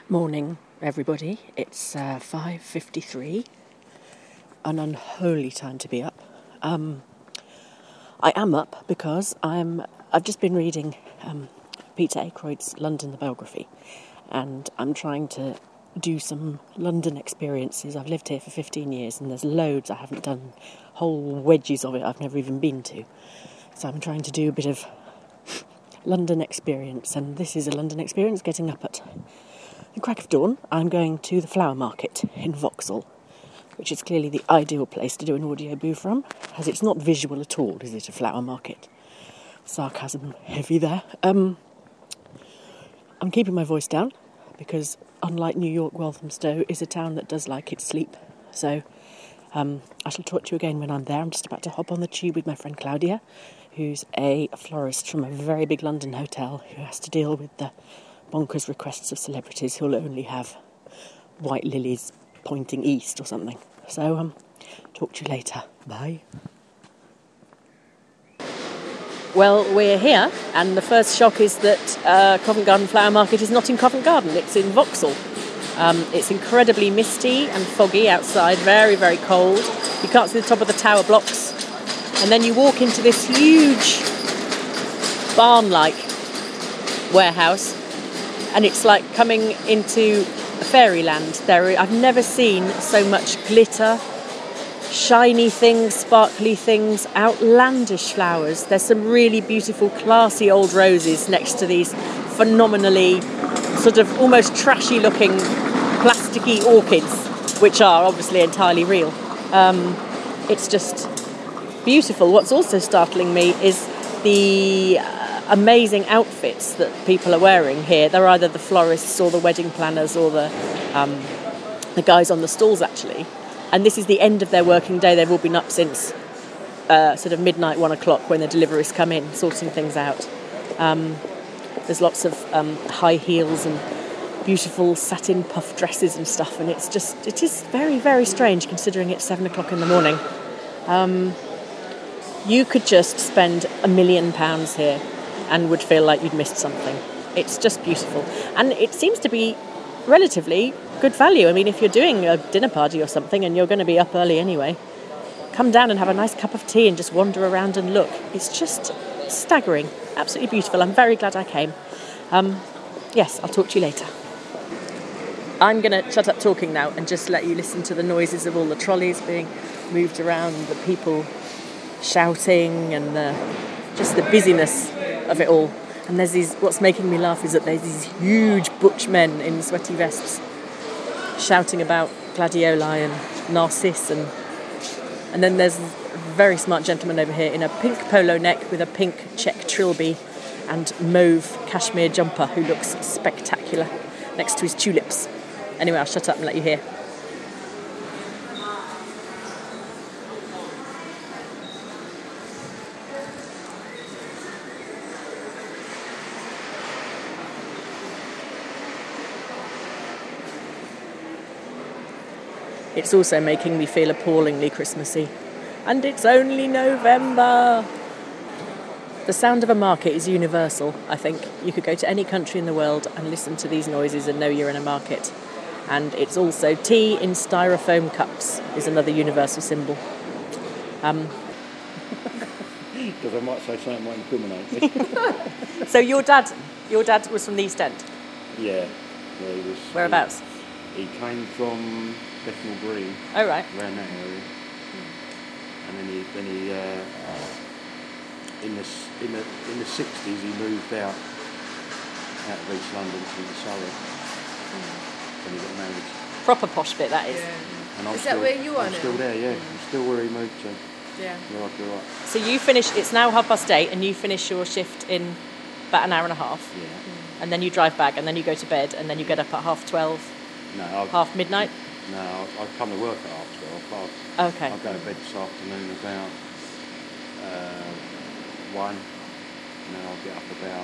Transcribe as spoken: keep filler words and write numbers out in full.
Morning, everybody. It's uh, five fifty-three, an unholy time to be up. Um, I am up because I'm. I've just been reading um, Peter Ackroyd's London the Biography, and I'm trying to do some London experiences. I've lived here for fifteen years, and there's loads I haven't done, whole wedges of it I've never even been to. So I'm trying to do a bit of London experience, and this is a London experience, getting up at the crack of dawn. I'm going to the flower market in Vauxhall, which is clearly the ideal place to do an audio boo from, as it's not visual at all, is it, a flower market? Sarcasm heavy there. Um, I'm keeping my voice down, because unlike New York, Walthamstow is a town that does like its sleep. So um, I shall talk to you again when I'm there. I'm just about to hop on the tube with my friend Claudia, who's a florist from a very big London hotel who has to deal with the bonkers requests of celebrities who'll only have white lilies pointing east or something. So, um, talk to you later. Bye. Well, we're here, and the first shock is that uh, Covent Garden Flower Market is not in Covent Garden, it's in Vauxhall. Um, it's incredibly misty and foggy outside, very, very cold. You can't see the top of the tower blocks. And then you walk into this huge barn-like warehouse, and it's like coming into fairyland. There, I've never seen so much glitter, shiny things, sparkly things, outlandish flowers. There's some really beautiful, classy old roses next to these phenomenally sort of almost trashy-looking plasticky orchids, which are obviously entirely real. Um, it's just beautiful. What's also startling me is the amazing outfits that people are wearing here. They're either the florists or the wedding planners or the um, the guys on the stalls, actually. And this is the end of their working day. They've all been up since uh, sort of midnight, one o'clock, when the deliveries come in, sorting things out. Um, there's lots of um, high heels and beautiful satin puff dresses and stuff, and it's just, it is very, very strange considering it's seven o'clock in the morning. Um, you could just spend a million pounds here and would feel like you'd missed something. It's just beautiful. And it seems to be relatively good value. I mean, if you're doing a dinner party or something and you're going to be up early anyway, come down and have a nice cup of tea and just wander around and look. It's just staggering. Absolutely beautiful. I'm very glad I came. Um, yes, I'll talk to you later. I'm going to shut up talking now and just let you listen to the noises of all the trolleys being moved around, the people shouting, and the, just the busyness of it all. And there's these, what's making me laugh is that there's these huge butch men in sweaty vests shouting about gladioli and narcissus, and and then there's a very smart gentleman over here in a pink polo neck with a pink check trilby and mauve cashmere jumper who looks spectacular next to his tulips. Anyway, I'll shut up and let you hear. It's also making me feel appallingly Christmassy. And it's only November! The sound of a market is universal, I think. You could go to any country in the world and listen to these noises and know you're in a market. And it's also tea in styrofoam cups is another universal symbol. Um, Because I might say something that might incriminate me. so your dad, your dad was from the East End? Yeah. yeah he was, Whereabouts? He, he came from Bethnal Green. Oh, right. Around that area. And then he, then he uh, in the in the in the sixties, he moved out out of East London to Surrey. Mm. When he got married. Proper posh bit, that is. Yeah. And I'm is still, that where you are I'm now? still there, yeah. I'm still where he moved to. Yeah. Where I grew up. So you finish, it's now half past eight, and you finish your shift in about an hour and a half. Yeah. Mm. And then you drive back, and then you go to bed, and then you get up at half twelve, No, I've, half midnight? No, I, I come to work at half twelve. I'll, Okay. I'll go to bed this afternoon about uh, one, and then I'll get up about